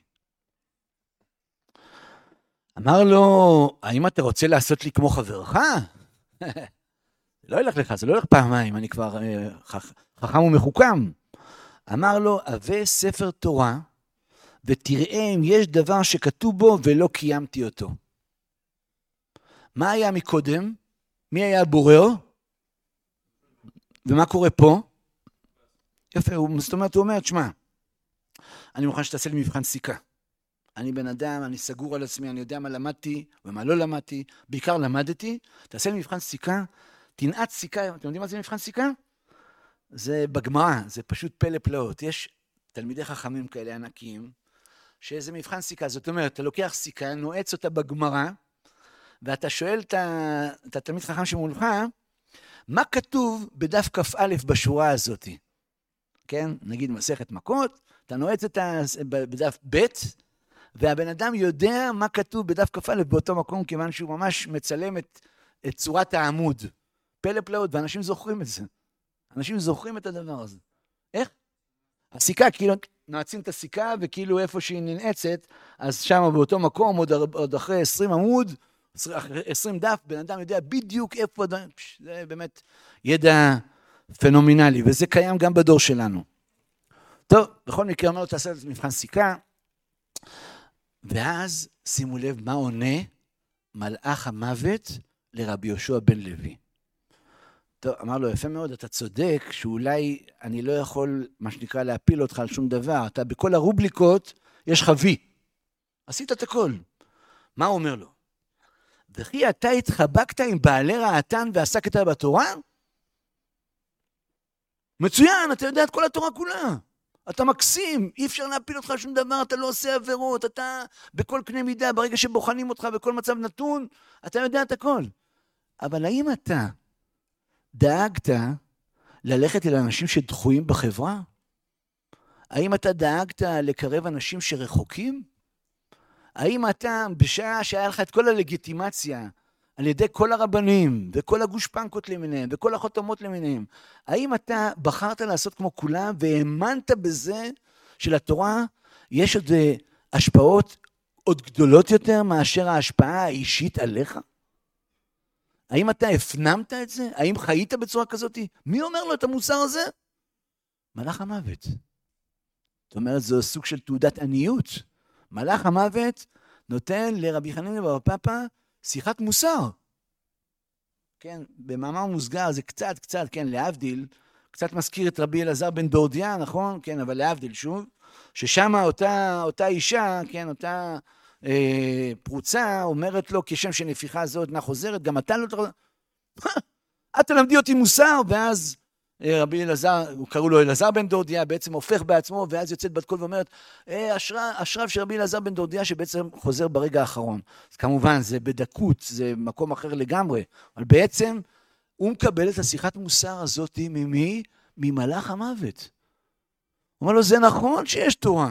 אמר לו, האם אתה רוצה לעשות לי כמו חברך? לא ילך לך, זה לא ילך פעמיים, אני כבר חכם ומחוכם. אמר לו, הווה ספר תורה, ותראה אם יש דבר שכתוב בו ולא קיימתי אותו. מה היה מקודם? מי היה הבורר? ומה קורה פה? יפה, זאת אומרת, הוא אומר, תשמע, אני מוכן שתעשה לי מבחן סיכה. אני בן אדם, אני סגור על עצמי, אני יודע מה למדתי ומה לא למדתי, בעיקר למדתי, תעשה לי מבחן סיכה, תנעת סיכה, אתם יודעים מה זה מבחן סיכה? זה בגמרא, זה פשוט פלא פלאות. יש תלמידי חכמים כאלה ענקים, שזה מבחן סיכה, זאת אומרת, אתה לוקח סיכה, נועץ אותה בגמרא, ואתה שואל את התלמיד חכם שמולך, מה כתוב בדף כ"א בשורה הזאת? כן, נגיד מסכת מכות, אתה נועץ אותה בדף ב', והבן אדם יודע מה כתוב בדף כ"א באותו מקום, כיוון שהוא ממש מצלם את, את צורת העמוד. פלא פלאות, ואנשים זוכרים את זה. אנשים זוכרים את הדבר הזה. איך? הסיכה, כאילו, נועצים את הסיכה, וכאילו איפה שהיא ננעצת, אז שם באותו מקום, עוד, עוד אחרי עשרים עמוד, עשרים דף, בן אדם יודע בדיוק איפה, זה באמת ידע פנומנלי, וזה קיים גם בדור שלנו. טוב, בכל מקרה, אומר לו, תעשה את מבחן סיכה, ואז שימו לב מה עונה מלאך המוות לרבי יהושע בן לוי. טוב, אמר לו, יפה מאוד, אתה צודק, שאולי אני לא יכול, מה שנקרא, להפיל אותך על שום דבר, אתה בכל הרובליקות יש לך וי. עשית את הכל. מה הוא אומר לו? וכי אתה התחבקת עם בעלי רעתן ועסקת בתורה? מצוין, אתה יודע את כל התורה כולה. אתה מקסים, אי אפשר להפיל אותך שום דבר, אתה לא עושה עבירות, אתה בכל קנה מידה, ברגע שבוחנים אותך בכל מצב נתון, אתה יודע את הכל. אבל האם אתה דאגת ללכת אל אנשים שדחויים בחברה? האם אתה דאגת לקרב אנשים שרחוקים? האם אתה, בשעה שהיה לך את כל הלגיטימציה, על ידי כל הרבנים, וכל הגושפנקות למיניהם, וכל החותמות למיניהם, האם אתה בחרת לעשות כמו כולם, והאמנת בזה שלתורה יש עוד השפעות עוד גדולות יותר, מאשר ההשפעה האישית עליך? האם אתה הפנמת את זה? האם חיית בצורה כזאת? מי אומר לו את המוסר הזה? מלאך המוות. זאת אומרת, זו סוג של תעודת עניות. מלאך המוות נותן לרבי חנינא בר פפא שיחת מוסר. כן, במאמר מוסגר זה קצת, קצת, כן, להבדיל, קצת מזכיר את רבי אלעזר בן דורדיה, נכון? כן, אבל להבדיל שוב, ששם אותה, אותה אישה, כן, אותה אה, פרוצה, אומרת לו, כשם שנפיחה זאת אינה חוזרת, גם אתה לא תחוזר. את תלמדי אותי מוסר, ואז אה, רבי אלעזר, קראו לו אלעזר בן דורדיה, בעצם הופך בעצמו, ואז יוצאת בת קול ואומרת, אה, אשרה, אשריו של רבי אלעזר בן דורדיה, שבעצם חוזר ברגע האחרון. אז כמובן, זה בדקות, זה מקום אחר לגמרי, אבל בעצם הוא מקבל את השיחת מוסר הזאת ממי? ממלאך המוות. הוא אומר לו, זה נכון שיש תורה.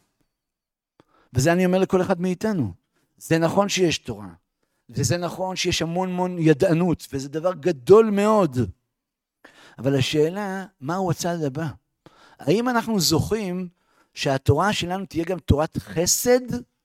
וזה אני אומר לכל אחד מאיתנו. זה נכון שיש תורה. וזה נכון שיש המון המון ידענות, וזה דבר גדול מאוד. אבל השאלה, מהו הצעד הבא? האם אנחנו זוכים שהתורה שלנו תהיה גם תורת חסד?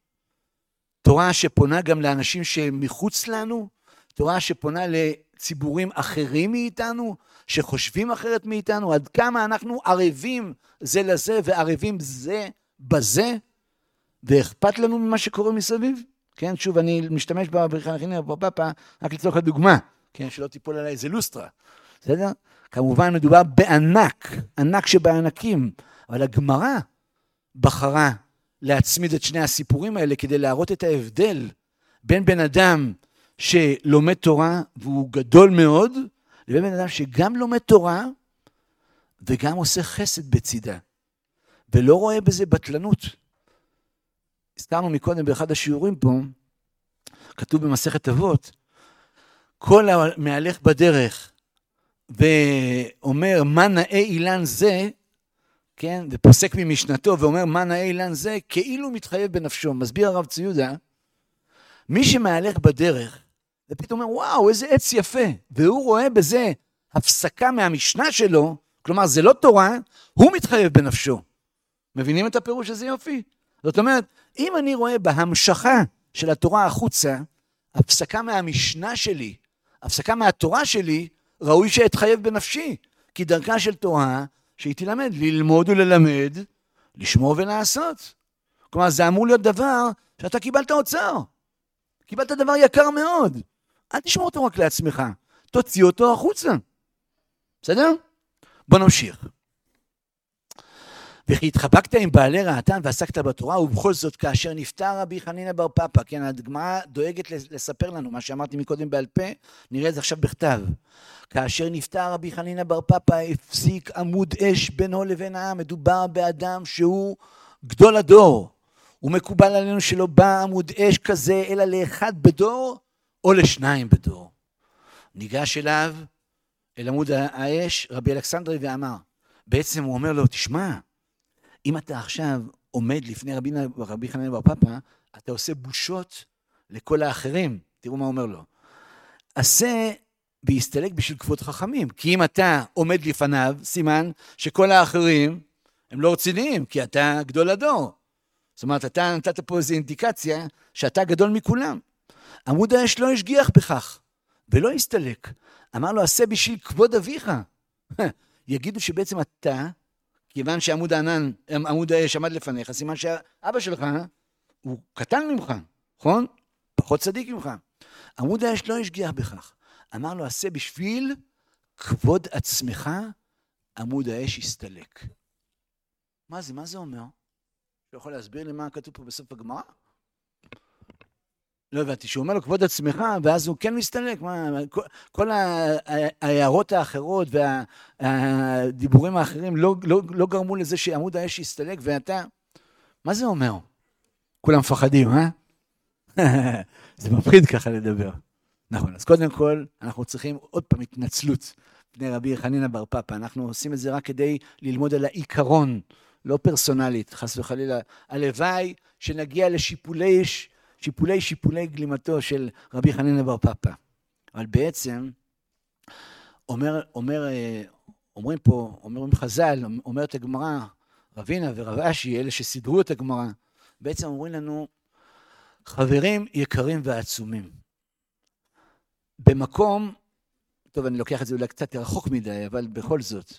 תורה שפונה גם לאנשים שמחוץ לנו? תורה שפונה לציבורים אחרים מאיתנו? שחושבים אחרת מאיתנו? עד כמה אנחנו ערבים זה לזה וערבים זה בזה? ואכפת לנו ממה שקורה מסביב? כן, שוב, אני משתמש ברבי חנינא בר פפא רק לצורך הדוגמה, כן, שלא תיפול עליי איזה לוסטרה. בסדר? כמובן מדובר בענק, ענק שבענקים, אבל הגמרא בחרה להצמיד את שני הסיפורים האלה כדי להראות את ההבדל בין בן אדם שלומד תורה והוא גדול מאוד, לבין בן אדם שגם לומד תורה וגם עושה חסד בצידה, ולא רואה בזה בטלנות. הזכרנו מקודם באחד השיעורים פה, כתוב במסכת אבות, כל המהלך בדרך ואומר מה נאה אילן זה, כן, ופוסק ממשנתו ואומר מה נאה אילן זה, כאילו מתחייב בנפשו. מסביר הרב צבי יהודה, מי שמהלך בדרך, ופתאום אומר, וואו, איזה עץ יפה, והוא רואה בזה הפסקה מהמשנה שלו, כלומר, זה לא תורה, הוא מתחייב בנפשו. מבינים את הפירוש הזה יופי? זאת אומרת, אם אני רואה בהמשכה של התורה החוצה, הפסקה מהמשנה שלי, הפסקה מהתורה שלי, ראוי שאתחייב בנפשי, כי דרכה של תורה, שהיא תלמד, ללמוד וללמד, לשמור ולעשות. כלומר, זה אמור להיות דבר שאתה קיבלת אוצר. קיבלת דבר יקר מאוד. אל תשמור אותו רק לעצמך. תוציא אותו החוצה. בסדר? בוא נמשיך. וכי התחבקת עם בעלי רעתן ועסקת בתורה, ובכל זאת כאשר נפטר רבי חנינא בר פפא, כן, הגמרא דואגת לספר לנו, מה שאמרתי מקודם בעל פה, נראה את זה עכשיו בכתב. כאשר נפטר רבי חנינא בר פפא, הפסיק עמוד אש בינו לבין העם, מדובר באדם שהוא גדול הדור, ומקובל עלינו שלא בא עמוד אש כזה, אלא לאחד בדור, או לשניים בדור. ניגש אליו, אל עמוד האש, רבי אלכסנדרי ואמר, בעצם הוא אומר לו, תשמע, אם אתה עכשיו עומד לפני רבי, רבי חנינא בר פפא, אתה עושה בושות לכל האחרים. תראו מה אומר לו. עשה בהסתלק בשביל כבוד חכמים, כי אם אתה עומד לפניו, סימן שכל האחרים הם לא רציניים, כי אתה גדול הדור. זאת אומרת, אתה נתת פה איזו אינדיקציה שאתה גדול מכולם. עמוד האש לא השגיח בכך, ולא הסתלק. אמר לו, עשה בשביל כבוד אביך. יגידו שבעצם אתה, כיוון שעמוד הענן, עמוד האש עמד לפניך, סימן שאבא שלך הוא קטן ממך, נכון? פחות צדיק ממך. עמוד האש לא השגיח בכך. אמר לו, עשה בשביל כבוד עצמך, עמוד האש יסתלק. מה זה? מה זה אומר? אתה יכול להסביר לי מה כתוב פה בסוף הגמרא? לא הבנתי, שהוא אומר לו כבוד עצמך, ואז הוא כן מסתלק. מה, כל, כל ההערות האחרות והדיבורים האחרים לא, לא, לא גרמו לזה שעמוד האש יסתלק, ואתה, מה זה אומר? כולם מפחדים, אה? זה מפחיד ככה לדבר. נכון, אז קודם כל, אנחנו צריכים עוד פעם התנצלות פני רבי חנינא בר פפא. אנחנו עושים את זה רק כדי ללמוד על העיקרון, לא פרסונלית, חס וחלילה. הלוואי שנגיע לשיפולי שיפולי שיפולי גלימתו של רבי חנינא בר פפא. אבל בעצם, אומר, אומר, אומרים פה, אומרים חז"ל, אומרת הגמרא, רבינה ורב אשי, אלה שסידרו את הגמרא, בעצם אומרים לנו, חברים יקרים ועצומים. במקום, טוב, אני לוקח את זה אולי קצת רחוק מדי, אבל בכל זאת,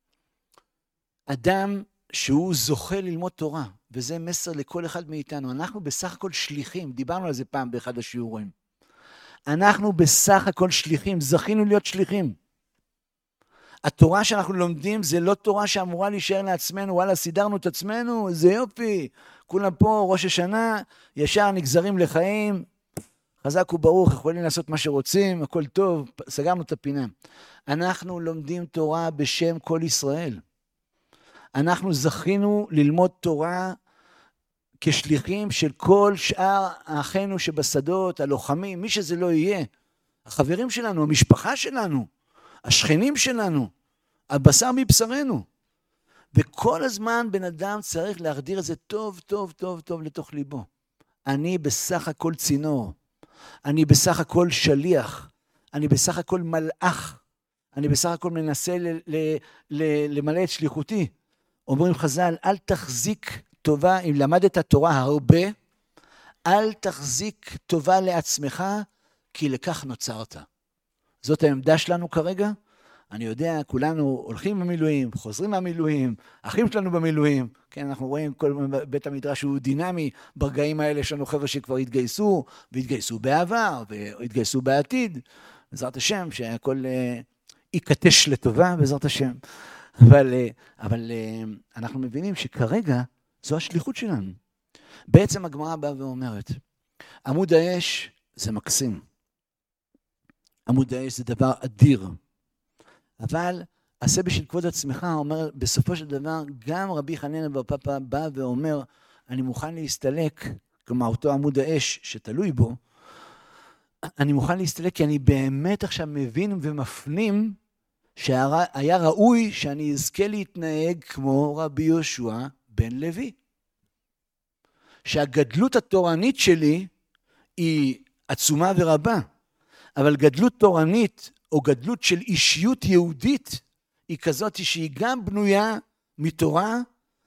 אדם שהוא זוכה ללמוד תורה, וזה מסר לכל אחד מאיתנו. אנחנו בסך הכל שליחים, דיברנו על זה פעם באחד השיעורים. אנחנו בסך הכל שליחים, זכינו להיות שליחים. התורה שאנחנו לומדים זה לא תורה שאמורה להישאר לעצמנו, וואלה, סידרנו את עצמנו, זה יופי. כולם פה, ראש השנה, ישר נגזרים לחיים, חזק וברוך, יכולים לעשות מה שרוצים, הכל טוב, סגרנו את הפינה. אנחנו לומדים תורה בשם כל ישראל. אנחנו זכינו ללמוד תורה כשליחים של כל שאר האחינו שבשדות, הלוחמים, מי שזה לא יהיה, החברים שלנו, המשפחה שלנו, השכנים שלנו, הבשר מבשרנו. וכל הזמן בן אדם צריך להחדיר את זה טוב, טוב, טוב, טוב לתוך ליבו. אני בסך הכל צינור, אני בסך הכל שליח, אני בסך הכל מלאך, אני בסך הכל מנסה ל- ל- ל- למלא את שליחותי. אומרים חז"ל, אל תחזיק טובה, אם למדת תורה הרבה, אל תחזיק טובה לעצמך, כי לכך נוצרת. זאת העמדה שלנו כרגע. אני יודע, כולנו הולכים במילואים, חוזרים מהמילואים, אחים שלנו במילואים. כן, אנחנו רואים כל בית המדרש הוא דינמי, ברגעים האלה יש לנו חבר'ה שכבר התגייסו, והתגייסו בעבר, והתגייסו בעתיד. בעזרת השם, שהכל יקטש לטובה, בעזרת השם. אבל, אבל אנחנו מבינים שכרגע זו השליחות שלנו. בעצם הגמרא באה ואומרת, עמוד האש זה מקסים. עמוד האש זה דבר אדיר. אבל עשה בשביל כבוד עצמך, אומר, בסופו של דבר, גם רבי חנינא בר פפא בא ואומר, אני מוכן להסתלק, כלומר אותו עמוד האש שתלוי בו, אני מוכן להסתלק כי אני באמת עכשיו מבין ומפנים שהיה ראוי שאני אזכה להתנהג כמו רבי יהושע בן לוי. שהגדלות התורנית שלי היא עצומה ורבה, אבל גדלות תורנית או גדלות של אישיות יהודית היא כזאת שהיא גם בנויה מתורה,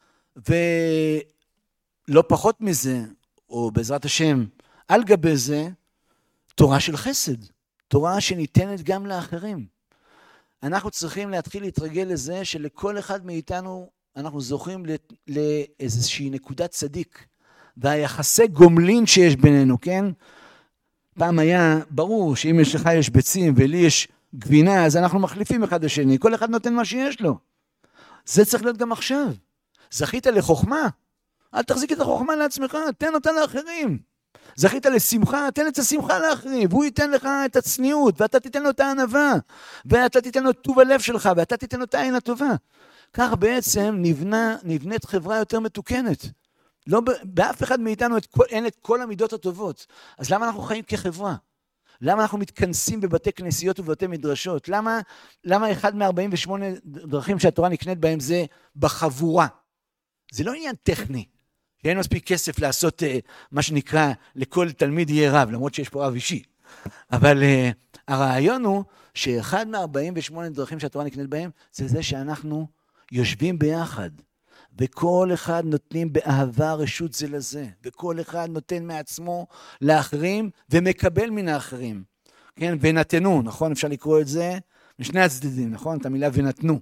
ולא פחות מזה, או בעזרת השם, על גבי זה, תורה של חסד, תורה שניתנת גם לאחרים. אנחנו צריכים להתחיל להתרגל לזה שלכל אחד מאיתנו אנחנו זוכים לאיזושהי נקודת צדיק, והיחסי גומלין שיש בינינו, כן? פעם היה ברור שאם יש לך יש ביצים ולי יש גבינה, אז אנחנו מחליפים אחד לשני, כל אחד נותן מה שיש לו. זה צריך להיות גם עכשיו. זכית לחוכמה, אל תחזיק את החוכמה לעצמך, תן אותה לאחרים. זכית לשמחה, תן את השמחה לאחרים, והוא ייתן לך את הצניעות, ואתה תיתן לו את הענווה, ואתה תיתן לו את טוב הלב שלך, ואתה תיתן לו את העין הטובה. כך בעצם נבנה, נבנית חברה יותר מתוקנת. לא, באף אחד מאיתנו את כל, אין את כל המידות הטובות. אז למה אנחנו חיים כחברה? למה אנחנו מתכנסים בבתי כנסיות ובבתי מדרשות? למה, למה אחד מ-ארבעים ושמונה דרכים שהתורה נקנית בהם זה בחבורה? זה לא עניין טכני. אין מספיק כסף לעשות uh, מה שנקרא לכל תלמיד יהיה רב, למרות שיש פה רב אישי. אבל uh, הרעיון הוא שאחד מ-ארבעים ושמונה דרכים שהתורה נקנית בהם זה זה שאנחנו יושבים ביחד. וכל אחד נותנים באהבה רשות זה לזה, וכל אחד נותן מעצמו לאחרים ומקבל מן האחרים. כן, ונתנו, נכון? אפשר לקרוא את זה משני הצדדים, נכון? את המילה ונתנו.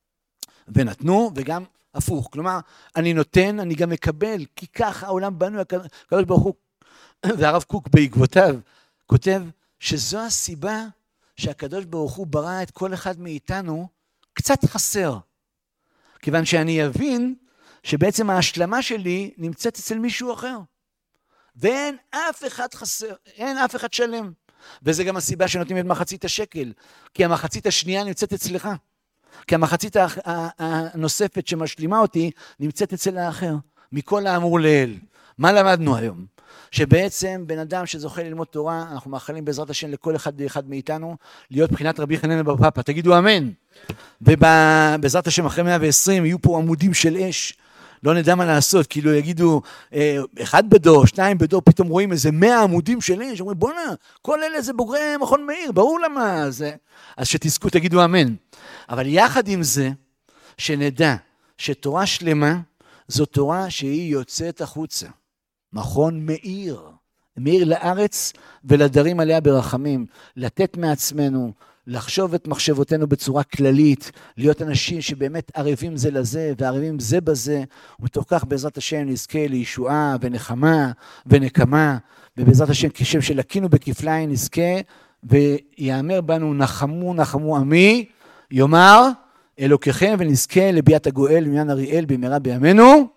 ונתנו וגם הפוך, כלומר, אני נותן, אני גם מקבל, כי כך העולם בנו, הקדוש ברוך הוא, והרב קוק בעקבותיו, כותב שזו הסיבה שהקדוש ברוך הוא ברא את כל אחד מאיתנו קצת חסר. כיוון שאני אבין שבעצם ההשלמה שלי נמצאת אצל מישהו אחר. ואין אף אחד חסר, אין אף אחד שלם. וזה גם הסיבה שנותנים את מחצית השקל, כי המחצית השנייה נמצאת אצלך. כי המחצית הנוספת שמשלימה אותי נמצאת אצל האחר. מכל האמור לאל. מה למדנו היום? שבעצם בן אדם שזוכה ללמוד תורה, אנחנו מאחלים בעזרת השם לכל אחד ואחד מאיתנו, להיות בחינת רבי חנניה בר פפא. תגידו אמן. ובעזרת השם אחרי מאה ועשרים יהיו פה עמודים של אש. לא נדע מה לעשות, כאילו יגידו, אחד בדור, שניים בדור, פתאום רואים איזה מאה עמודים של אש, אומרים בונה, כל אלה זה בוגרי מכון מאיר, ברור למה זה. אז שתזכו, תגידו אמן. אבל יחד עם זה, שנדע שתורה שלמה, זו תורה שהיא יוצאת החוצה. מכון מאיר, מאיר לארץ ולדרים עליה ברחמים, לתת מעצמנו, לחשוב את מחשבותינו בצורה כללית, להיות אנשים שבאמת ערבים זה לזה וערבים זה בזה, ומתוך כך בעזרת השם נזכה לישועה ונחמה ונקמה, ובעזרת השם כשם שלקינו בכפליים נזכה, ויאמר בנו נחמו נחמו עמי, יאמר אלוקיכם, ונזכה לביאת הגואל מעניין אריאל במהרה בימינו,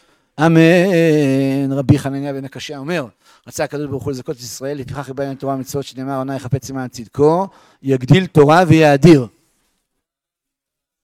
אמן. רבי חנניה בן הקשיא אומר, רצה הקדוש ברוך הוא לזכות את ישראל, לפיכך יבא להם תורה ומצוות, שנאמר, אדוני יחפץ למען צדקו, יגדיל תורה ויאדיר.